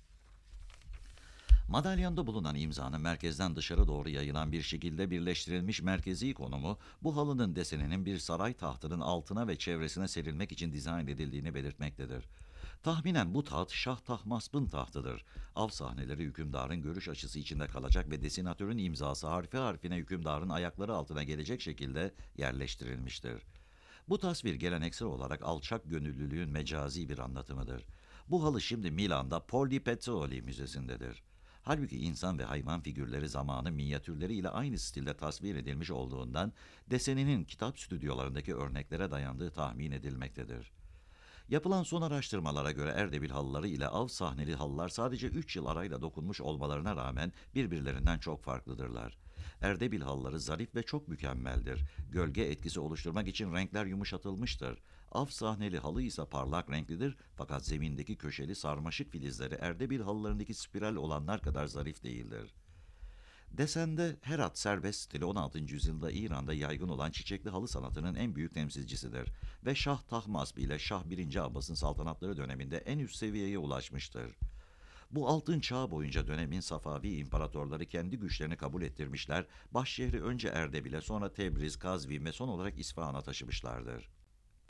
Madalyonda bulunan imzanın merkezden dışarı doğru yayılan bir şekilde birleştirilmiş merkezi konumu, bu halının deseninin bir saray tahtının altına ve çevresine serilmek için dizayn edildiğini belirtmektedir. Tahminen bu taht Şah Tahmasp'ın tahtıdır. Av sahneleri hükümdarın görüş açısı içinde kalacak ve desenatörün imzası harfi harfine hükümdarın ayakları altına gelecek şekilde yerleştirilmiştir. Bu tasvir geleneksel olarak alçak gönüllülüğün mecazi bir anlatımıdır. Bu halı şimdi Milan'da Polli Pezzoli Müzesi'ndedir. Halbuki insan ve hayvan figürleri zamanı minyatürleri ile aynı stilde tasvir edilmiş olduğundan deseninin kitap stüdyolarındaki örneklere dayandığı tahmin edilmektedir. Yapılan son araştırmalara göre Erdebil halıları ile av sahneli halılar sadece üç yıl arayla dokunmuş olmalarına rağmen birbirlerinden çok farklıdırlar. Erdebil halıları zarif ve çok mükemmeldir. Gölge etkisi oluşturmak için renkler yumuşatılmıştır. Av sahneli halı ise parlak renklidir fakat zemindeki köşeli sarmaşık filizleri Erdebil halılarındaki spiral olanlar kadar zarif değildir. Desende Herat serbest stili on altıncı yüzyılda İran'da yaygın olan çiçekli halı sanatının en büyük temsilcisidir ve Şah Tahmasp ile Şah birinci Abbas'ın saltanatları döneminde en üst seviyeye ulaşmıştır. Bu altın çağ boyunca dönemin Safavi imparatorları kendi güçlerini kabul ettirmişler, başşehri önce Erdebil'e sonra Tebriz, Kazvin ve son olarak İsfahan'a taşımışlardır.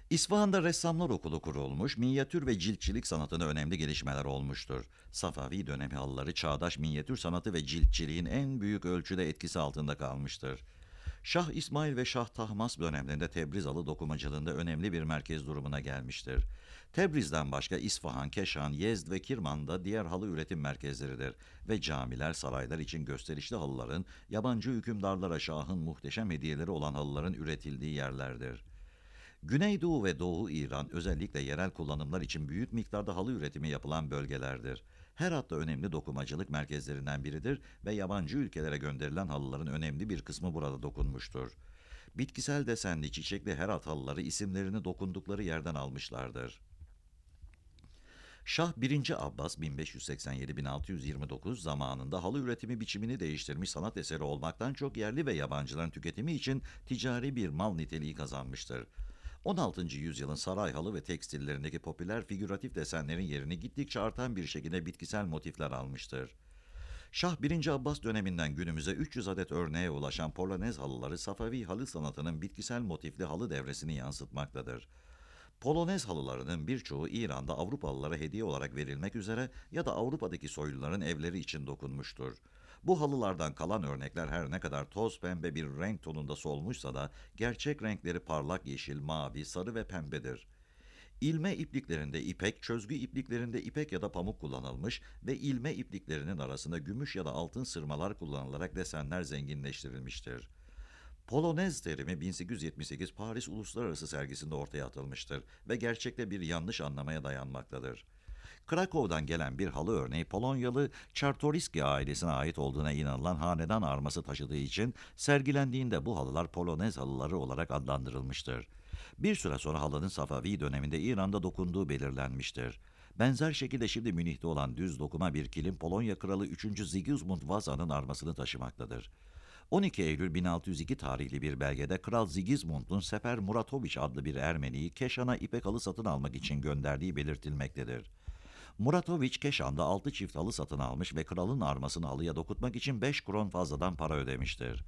İsfahan'da ressamlar okulu kurulmuş, minyatür ve ciltçilik sanatında önemli gelişmeler olmuştur. Safavi dönemi halıları çağdaş minyatür sanatı ve ciltçiliğin en büyük ölçüde etkisi altında kalmıştır. Şah İsmail ve Şah Tahmasp dönemlerinde Tebriz halı dokumacılığında önemli bir merkez durumuna gelmiştir. Tebriz'den başka İsfahan, Keşan, Yezd ve Kirman da diğer halı üretim merkezleridir ve camiler, saraylar için gösterişli halıların, yabancı hükümdarlara Şah'ın muhteşem hediyeleri olan halıların üretildiği yerlerdir. Güneydoğu ve Doğu İran özellikle yerel kullanımlar için büyük miktarda halı üretimi yapılan bölgelerdir. Herat da önemli dokumacılık merkezlerinden biridir ve yabancı ülkelere gönderilen halıların önemli bir kısmı burada dokunmuştur. Bitkisel desenli çiçekli Herat halıları isimlerini dokundukları yerden almışlardır. Şah birinci. Abbas bin beş yüz seksen yedi - bin altı yüz yirmi dokuz zamanında halı üretimi biçimini değiştirmiş, sanat eseri olmaktan çok yerli ve yabancıların tüketimi için ticari bir mal niteliği kazanmıştır. on altıncı yüzyılın saray halı ve tekstillerindeki popüler figüratif desenlerin yerini gittikçe artan bir şekilde bitkisel motifler almıştır. Şah birinci. Abbas döneminden günümüze üç yüz adet örneğe ulaşan Polonez halıları Safavi halı sanatının bitkisel motifli halı devresini yansıtmaktadır. Polonez halılarının birçoğu İran'da Avrupalılara hediye olarak verilmek üzere ya da Avrupa'daki soyluların evleri için dokunmuştur. Bu halılardan kalan örnekler her ne kadar toz pembe bir renk tonunda solmuşsa da gerçek renkleri parlak yeşil, mavi, sarı ve pembedir. İlme ipliklerinde ipek, çözgü ipliklerinde ipek ya da pamuk kullanılmış ve ilme ipliklerinin arasında gümüş ya da altın sırmalar kullanılarak desenler zenginleştirilmiştir. Polonez terimi bin sekiz yüz yetmiş sekiz Paris Uluslararası Sergisi'nde ortaya atılmıştır ve gerçekte bir yanlış anlamaya dayanmaktadır. Krakow'dan gelen bir halı örneği Polonyalı Czartoryski ailesine ait olduğuna inanılan hanedan arması taşıdığı için sergilendiğinde bu halılar Polonez halıları olarak adlandırılmıştır. Bir süre sonra halının Safavi döneminde İran'da dokunduğu belirlenmiştir. Benzer şekilde şimdi Münih'te olan düz dokuma bir kilim Polonya Kralı üçüncü. Sigismund Vaza'nın armasını taşımaktadır. on iki Eylül bin altı yüz iki tarihli bir belgede Kral Sigismund'un Sefer Muratoviç adlı bir Ermeniyi Keşan'a ipek halı satın almak için gönderdiği belirtilmektedir. Muratoviç Keşan'da altı çift halı satın almış ve kralın armasını halıya dokutmak için beş kron fazladan para ödemiştir.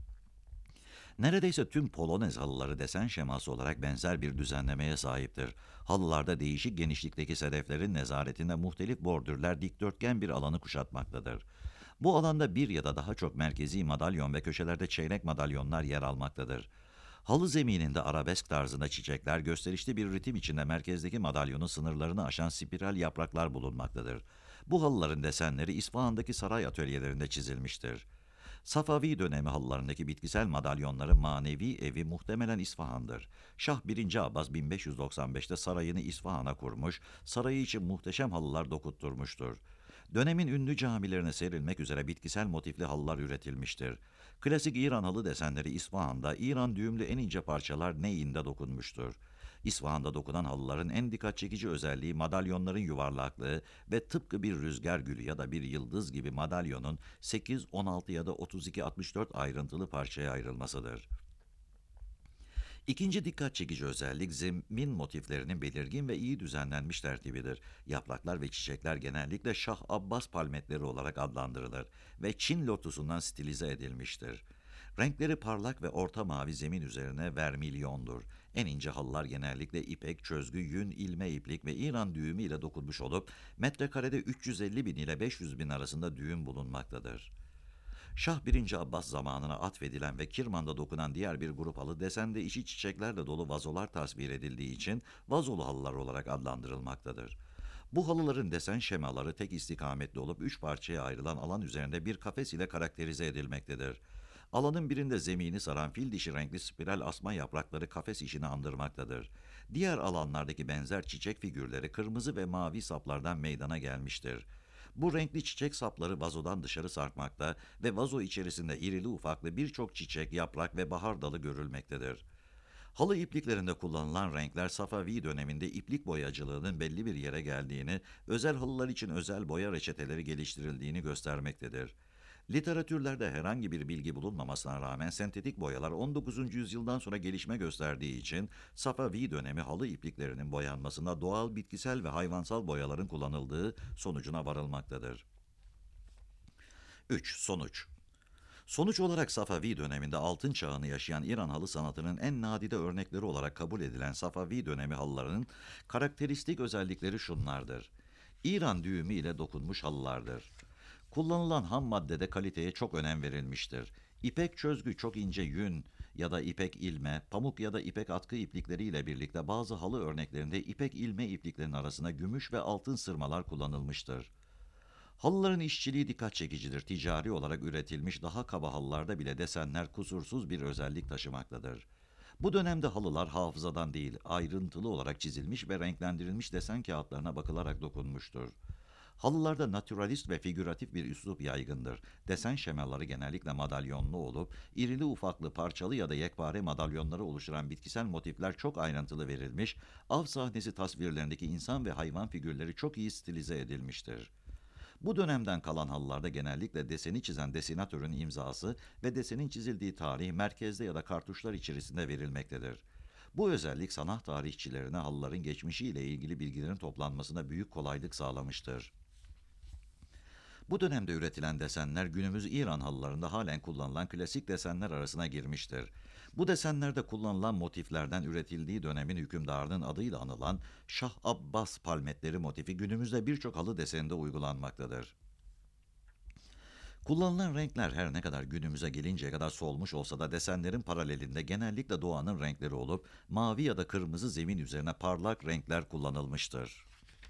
Neredeyse tüm Polonez halıları desen şeması olarak benzer bir düzenlemeye sahiptir. Halılarda değişik genişlikteki sedeflerin nezaretinde muhtelif bordürler dikdörtgen bir alanı kuşatmaktadır. Bu alanda bir ya da daha çok merkezi madalyon ve köşelerde çeyrek madalyonlar yer almaktadır. Halı zemininde arabesk tarzında çiçekler, gösterişli bir ritim içinde merkezdeki madalyonun sınırlarını aşan spiral yapraklar bulunmaktadır. Bu halıların desenleri İsfahan'daki saray atölyelerinde çizilmiştir. Safavi dönemi halılarındaki bitkisel madalyonların manevi evi muhtemelen İsfahan'dır. Şah birinci. Abbas bin beş yüz doksan beşte sarayını İsfahan'a kurmuş, sarayı için muhteşem halılar dokutturmuştur. Dönemin ünlü camilerine serilmek üzere bitkisel motifli halılar üretilmiştir. Klasik İran halı desenleri İsfahan'da, İran düğümlü en ince parçalar Neyin'de dokunmuştur. İsfahan'da dokunan halıların en dikkat çekici özelliği madalyonların yuvarlaklığı ve tıpkı bir rüzgar gülü ya da bir yıldız gibi madalyonun sekiz, on altı ya da otuz iki altmış dört ayrıntılı parçaya ayrılmasıdır. İkinci dikkat çekici özellik zemin motiflerinin belirgin ve iyi düzenlenmiş tertibidir. Yapraklar ve çiçekler genellikle Şah Abbas palmetleri olarak adlandırılır ve Çin lotusundan stilize edilmiştir. Renkleri parlak ve orta mavi zemin üzerine vermilyondur. En ince halılar genellikle ipek, çözgü, yün, ilme iplik ve İran düğümü ile dokunmuş olup metrekarede üç yüz elli bin ile beş yüz bin arasında düğüm bulunmaktadır. Şah birinci. Abbas zamanına atfedilen ve Kirman'da dokunan diğer bir grup halı desende içi çiçeklerle dolu vazolar tasvir edildiği için vazolu halılar olarak adlandırılmaktadır. Bu halıların desen şemaları tek istikametli olup üç parçaya ayrılan alan üzerinde bir kafes ile karakterize edilmektedir. Alanın birinde zemini saran fil dişi renkli spiral asma yaprakları kafes işini andırmaktadır. Diğer alanlardaki benzer çiçek figürleri kırmızı ve mavi saplardan meydana gelmiştir. Bu renkli çiçek sapları vazodan dışarı sarkmakta ve vazo içerisinde irili ufaklı birçok çiçek, yaprak ve bahar dalı görülmektedir. Halı ipliklerinde kullanılan renkler Safavi döneminde iplik boyacılığının belli bir yere geldiğini, özel halılar için özel boya reçeteleri geliştirildiğini göstermektedir. Literatürlerde herhangi bir bilgi bulunmamasına rağmen sentetik boyalar on dokuzuncu yüzyıldan sonra gelişme gösterdiği için Safavi dönemi halı ipliklerinin boyanmasında doğal, bitkisel ve hayvansal boyaların kullanıldığı sonucuna varılmaktadır. üç. Sonuç. Sonuç olarak Safavi döneminde altın çağını yaşayan İran halı sanatının en nadide örnekleri olarak kabul edilen Safavi dönemi halılarının karakteristik özellikleri şunlardır. İran düğümü ile dokunmuş halılardır. Kullanılan ham maddede kaliteye çok önem verilmiştir. İpek çözgü çok ince yün ya da ipek ilme, pamuk ya da ipek atkı iplikleriyle birlikte bazı halı örneklerinde ipek ilme ipliklerin arasına gümüş ve altın sırmalar kullanılmıştır. Halıların işçiliği dikkat çekicidir. Ticari olarak üretilmiş daha kaba halılarda bile desenler kusursuz bir özellik taşımaktadır. Bu dönemde halılar hafızadan değil, ayrıntılı olarak çizilmiş ve renklendirilmiş desen kağıtlarına bakılarak dokunmuştur. Halılarda naturalist ve figüratif bir üslup yaygındır. Desen şemaları genellikle madalyonlu olup, irili ufaklı parçalı ya da yekpare madalyonları oluşturan bitkisel motifler çok ayrıntılı verilmiş, av sahnesi tasvirlerindeki insan ve hayvan figürleri çok iyi stilize edilmiştir. Bu dönemden kalan halılarda genellikle deseni çizen desenatörün imzası ve desenin çizildiği tarih merkezde ya da kartuşlar içerisinde verilmektedir. Bu özellik sanat tarihçilerine halıların geçmişiyle ilgili bilgilerin toplanmasına büyük kolaylık sağlamıştır. Bu dönemde üretilen desenler günümüz İran halılarında halen kullanılan klasik desenler arasına girmiştir. Bu desenlerde kullanılan motiflerden üretildiği dönemin hükümdarının adıyla anılan Şah Abbas palmetleri motifi günümüzde birçok halı deseninde uygulanmaktadır. Kullanılan renkler her ne kadar günümüze gelinceye kadar solmuş olsa da desenlerin paralelinde genellikle doğanın renkleri olup mavi ya da kırmızı zemin üzerine parlak renkler kullanılmıştır.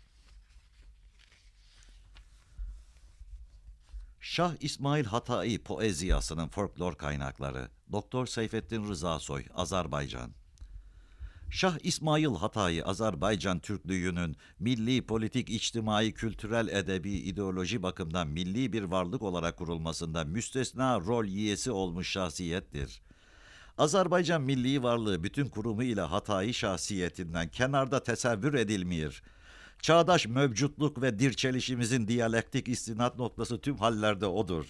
Şah İsmail Hatai poeziyasının folklor kaynakları. Doktor Seyfettin Rızasoy, Azerbaycan. Şah İsmail Hatai, Azerbaycan Türklüğünün milli, politik, içtimai, kültürel, edebi, ideoloji bakımından milli bir varlık olarak kurulmasında müstesna rol yiyesi olmuş şahsiyettir. Azerbaycan milli varlığı bütün kurumu ile Hatai şahsiyetinden kenarda tesevvür edilmiyor. Çağdaş mevcutluk ve dirçelişimizin diyalektik istinad noktası tüm hallerde odur.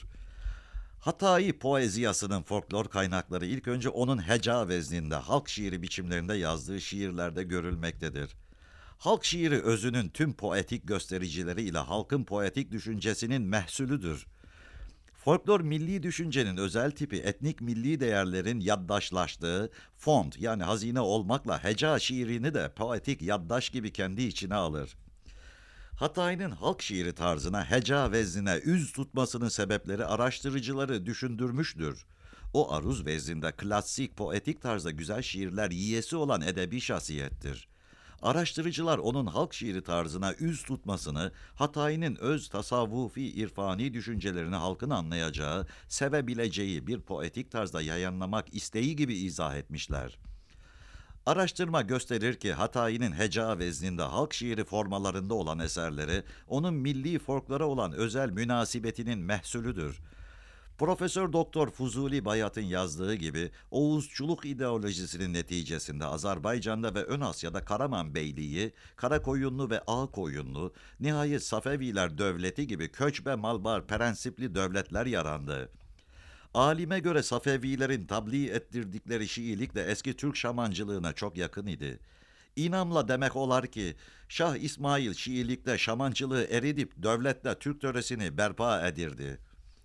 Hatai poeziyasının folklor kaynakları ilk önce onun heca vezninde, halk şiiri biçimlerinde yazdığı şiirlerde görülmektedir. Halk şiiri özünün tüm poetik göstericileri ile halkın poetik düşüncesinin mehsulüdür. Folklor milli düşüncenin özel tipi etnik milli değerlerin yaddaşlaştığı font yani hazine olmakla heca şiirini de poetik yaddaş gibi kendi içine alır. Hatay'ın halk şiiri tarzına heca veznine üz tutmasının sebepleri araştırıcıları düşündürmüştür. O aruz vezninde klasik poetik tarzda güzel şiirler yiyesi olan edebi şahsiyettir. Araştırıcılar onun halk şiiri tarzına üz tutmasını, Hatay'ın öz tasavvufi irfani düşüncelerini halkın anlayacağı, sevebileceği bir poetik tarzda yayınlamak isteği gibi izah etmişler. Araştırma gösterir ki Hatay'ın heca vezninde halk şiiri formalarında olan eserleri, onun milli folklora olan özel münasibetinin mehsulüdür. Profesör Doktor Fuzuli Bayat'ın yazdığı gibi Oğuzçuluk ideolojisinin neticesinde Azerbaycan'da ve Ön Asya'da Karaman Beyliği, Karakoyunlu ve Ağkoyunlu, nihayet Safeviler Devleti gibi köçbe malbar prensipli devletler yarandı. Alime göre Safevilerin tabliğ ettirdikleri Şiilik de eski Türk şamancılığına çok yakın idi. İnamla demek olar ki Şah İsmail Şiilikte şamancılığı eridip devlette Türk töresini berpa edirdi.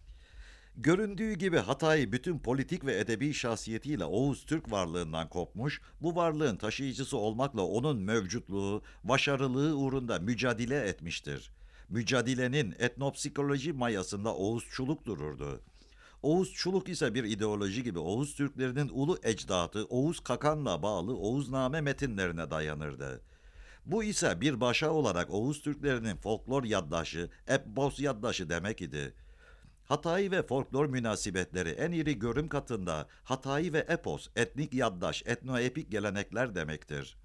Göründüğü gibi Hatay bütün politik ve edebi şahsiyetiyle Oğuz Türk varlığından kopmuş, bu varlığın taşıyıcısı olmakla onun mevcutluğu, başarılığı uğrunda mücadele etmiştir. Mücadelenin etnopsikoloji mayasında Oğuzçuluk dururdu. Oğuzçuluk ise bir ideoloji gibi Oğuz Türklerinin ulu ecdatı Oğuz Kakan'la bağlı Oğuzname metinlerine dayanırdı. Bu ise bir başa olarak Oğuz Türklerinin folklor yaddaşı, epos yaddaşı demek idi. Hatay ve folklor münasibetleri en iri görüm katında Hatay ve epos, etnik yaddaş, etnoepik gelenekler demektir.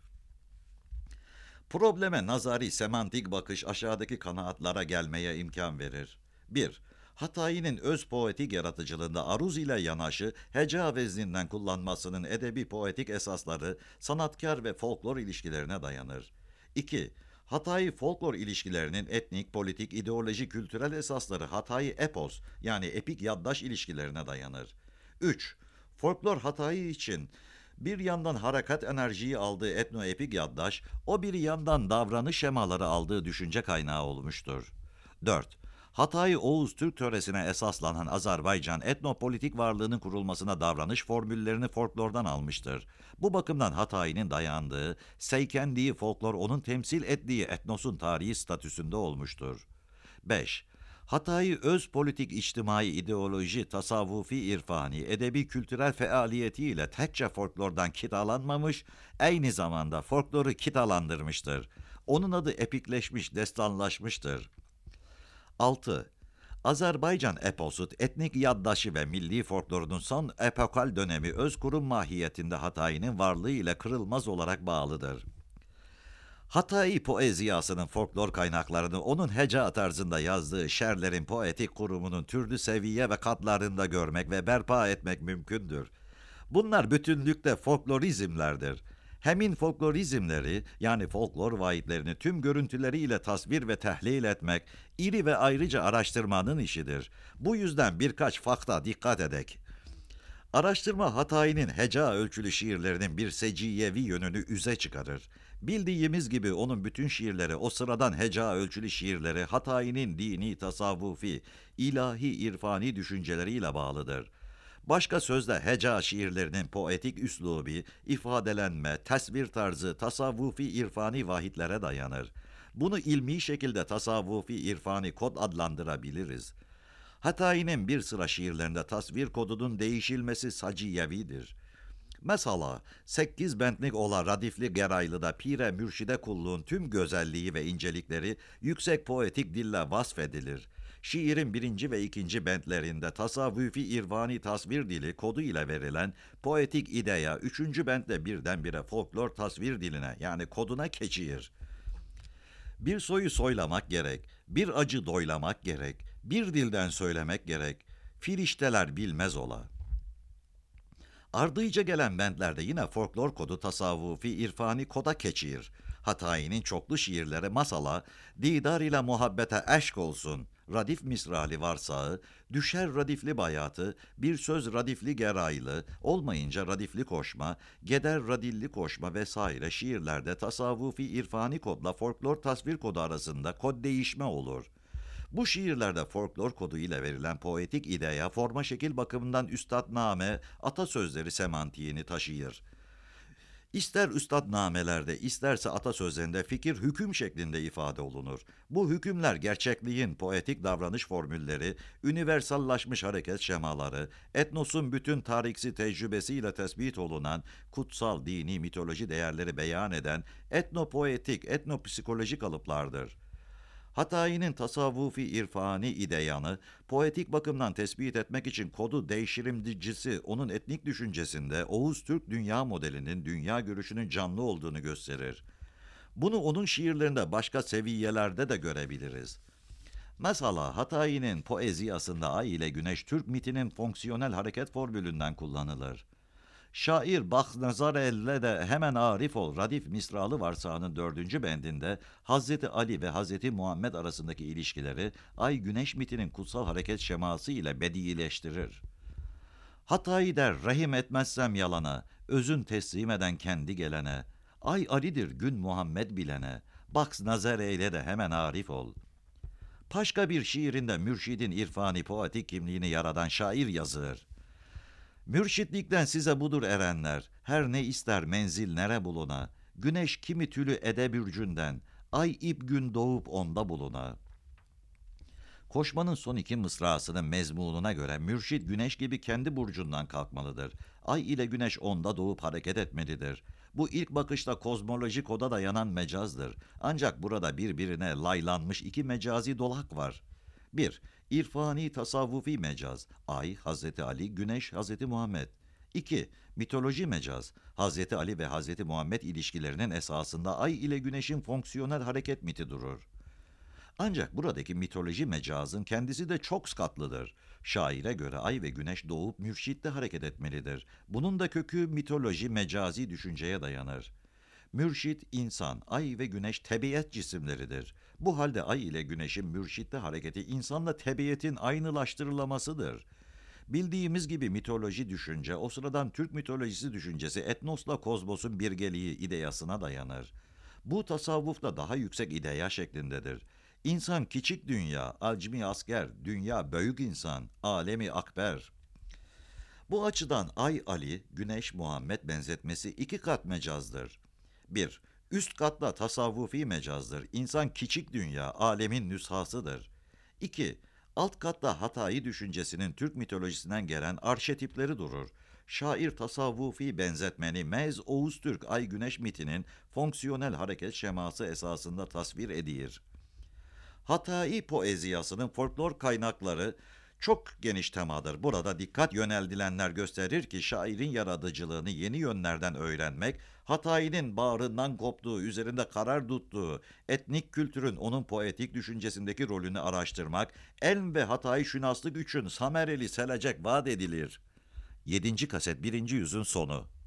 Probleme nazari semantik bakış aşağıdaki kanaatlara gelmeye imkan verir. bir. Hatay'ın öz poetik yaratıcılığında aruz ile yanaşı, heca vezninden kullanmasının edebi poetik esasları sanatkar ve folklor ilişkilerine dayanır. iki. Hatay folklor ilişkilerinin etnik, politik, ideoloji, kültürel esasları Hatay epos yani epik yaddaş ilişkilerine dayanır. üç. Folklor Hatay için bir yandan harekat enerjiyi aldığı etnoepik yaddaş, o bir yandan davranış şemaları aldığı düşünce kaynağı olmuştur. dört. Hatay Oğuz Türk töresine esaslanan Azerbaycan, etnopolitik varlığının kurulmasına davranış formüllerini folklordan almıştır. Bu bakımdan Hatay'ın dayandığı, seykendiği folklor onun temsil ettiği etnosun tarihi statüsünde olmuştur. beş. Hatay'ı öz politik, içtimai, ideoloji, tasavvufi, irfani, edebi, kültürel faaliyetiyle tekçe folklordan kitalanmamış, aynı zamanda folkloru kitalandırmıştır. Onun adı epikleşmiş, destanlaşmıştır. altı. Azerbaycan eposu, etnik yaddaşı ve milli folklorunun son epokal dönemi öz kurum mahiyetinde Hatay'ın varlığı ile kırılmaz olarak bağlıdır. Hatay poeziyasının folklor kaynaklarını onun heca tarzında yazdığı şerlerin poetik kurumunun türlü seviye ve katlarında görmek ve berpa etmek mümkündür. Bunlar bütünlükte folklorizmlerdir. Hemin folklorizmleri, yani folklor vahitlerini tüm görüntüleriyle tasvir ve tehlil etmek, iri ve ayrıca araştırmanın işidir. Bu yüzden birkaç fakta dikkat edek. Araştırma Hatay'ın heca ölçülü şiirlerinin bir seciyevi yönünü üze çıkarır. Bildiğimiz gibi onun bütün şiirleri, o sıradan heca ölçülü şiirleri Hatay'ın dini, tasavvufi, ilahi, irfani düşünceleriyle bağlıdır. Başka sözle heca şiirlerinin poetik üslubi, ifadelenme, tasvir tarzı, tasavvufi, irfani vahitlere dayanır. Bunu ilmi şekilde tasavvufi, irfani kod adlandırabiliriz. Hatay'ın bir sıra şiirlerinde tasvir kodunun değişilmesi saciyevidir. Mesela sekiz bentlik olan Radifli Geraylı'da Pire Mürşide kulluğun tüm güzelliği ve incelikleri yüksek poetik dille vasfedilir. Şiirin birinci ve ikinci bentlerinde tasavvufi irvani tasvir dili kodu ile verilen poetik ideya üçüncü bentle birdenbire folklor tasvir diline, yani koduna geçiyor. Bir soyu soylamak gerek, bir acı doylamak gerek, bir dilden söylemek gerek, firişteler bilmez ola. Ardıyca gelen bentlerde yine folklor kodu tasavvufi irfani koda keçir. Hatay'ın çoklu şiirleri masala, didar ile muhabbete eşk olsun, radif misrali varsağı, düşer radifli bayatı, bir söz radifli geraylı, olmayınca radifli koşma, geder radilli koşma vesaire şiirlerde tasavvufi irfani kodla folklor tasvir kodu arasında kod değişme olur. Bu şiirlerde folklor kodu ile verilen poetik ideya forma şekil bakımından üstadname, atasözleri semantiğini taşıyır. İster üstadnamelerde, isterse atasözlerinde fikir hüküm şeklinde ifade olunur. Bu hükümler gerçekliğin poetik davranış formülleri, universallaşmış hareket şemaları, etnosun bütün tarihsi tecrübesiyle tespit olunan kutsal dini mitoloji değerleri beyan eden etnopoetik, etnopsikolojik kalıplardır. Hatay'ın tasavvufi irfani ideyanı, poetik bakımdan tespit etmek için kodu değiştirimcisi onun etnik düşüncesinde Oğuz Türk dünya modelinin, dünya görüşünün canlı olduğunu gösterir. Bunu onun şiirlerinde başka seviyelerde de görebiliriz. Mesela Hatay'ın poeziyasında Ay ile Güneş Türk mitinin fonksiyonel hareket formülünden kullanılır. Şair bak nazar elle de hemen arif ol radif misralı varsağının dördüncü bendinde Hazreti Ali ve Hazreti Muhammed arasındaki ilişkileri ay güneş mitinin kutsal hareket şeması ile bediileştirir. Hatayı der rahim etmezsem yalana, özün teslim eden kendi gelene, ay Ali'dir gün Muhammed bilene, bak nazar eyle de hemen arif ol. Başka bir şiirinde mürşidin irfani poetik kimliğini yaradan şair yazır. Mürşitlikten size budur erenler, her ne ister menzil nere buluna, güneş kimi tülü ede bürcünden, ay ip gün doğup onda buluna. Koşmanın son iki mısrasının mezmununa göre mürşit güneş gibi kendi burcundan kalkmalıdır. Ay ile güneş onda doğup hareket etmelidir. Bu ilk bakışta kozmolojik koda dayanan mecazdır. Ancak burada birbirine laylanmış iki mecazi dolak var. bir. İrfani tasavvufi mecaz. Ay, Hazreti Ali, Güneş, Hazreti Muhammed. iki. Mitoloji mecaz. Hazreti Ali ve Hazreti Muhammed ilişkilerinin esasında Ay ile Güneş'in fonksiyonel hareket miti durur. Ancak buradaki mitoloji mecazın kendisi de çok katlıdır. Şaire göre Ay ve Güneş doğup mürşitte hareket etmelidir. Bunun da kökü mitoloji mecazi düşünceye dayanır. Mürşit insan, ay ve güneş tebiat cisimleridir. Bu halde ay ile güneşin mürşitte hareketi insanla tebiatin aynılaştırılamasıdır. Bildiğimiz gibi mitoloji düşünce, o sıradan Türk mitolojisi düşüncesi etnosla kozmosun birgeliği ideyasına dayanır. Bu tasavvufta daha yüksek ideya şeklindedir. İnsan küçük dünya, acmi asker, dünya büyük insan, alemi akber. Bu açıdan Ay Ali, Güneş Muhammed benzetmesi iki kat mecazdır. bir. Üst katla tasavvufi mecazdır. İnsan küçük dünya, alemin nüshasıdır. iki. Alt katta hatayı düşüncesinin Türk mitolojisinden gelen arşetipleri durur. Şair tasavvufi benzetmeni Mez Oğuz Türk Ay Güneş mitinin fonksiyonel hareket şeması esasında tasvir edilir. Hatay poeziyasının folklor kaynakları çok geniş temadır. Burada dikkat yöneldilenler gösterir ki şairin yaratıcılığını yeni yönlerden öğrenmek, Hatay'ın bağrından koptuğu, üzerinde karar tuttuğu, etnik kültürün onun poetik düşüncesindeki rolünü araştırmak, en ve Hatay şünaslık için Samereli selecek vaat edilir. Yedinci kaset birinci yüzün sonu.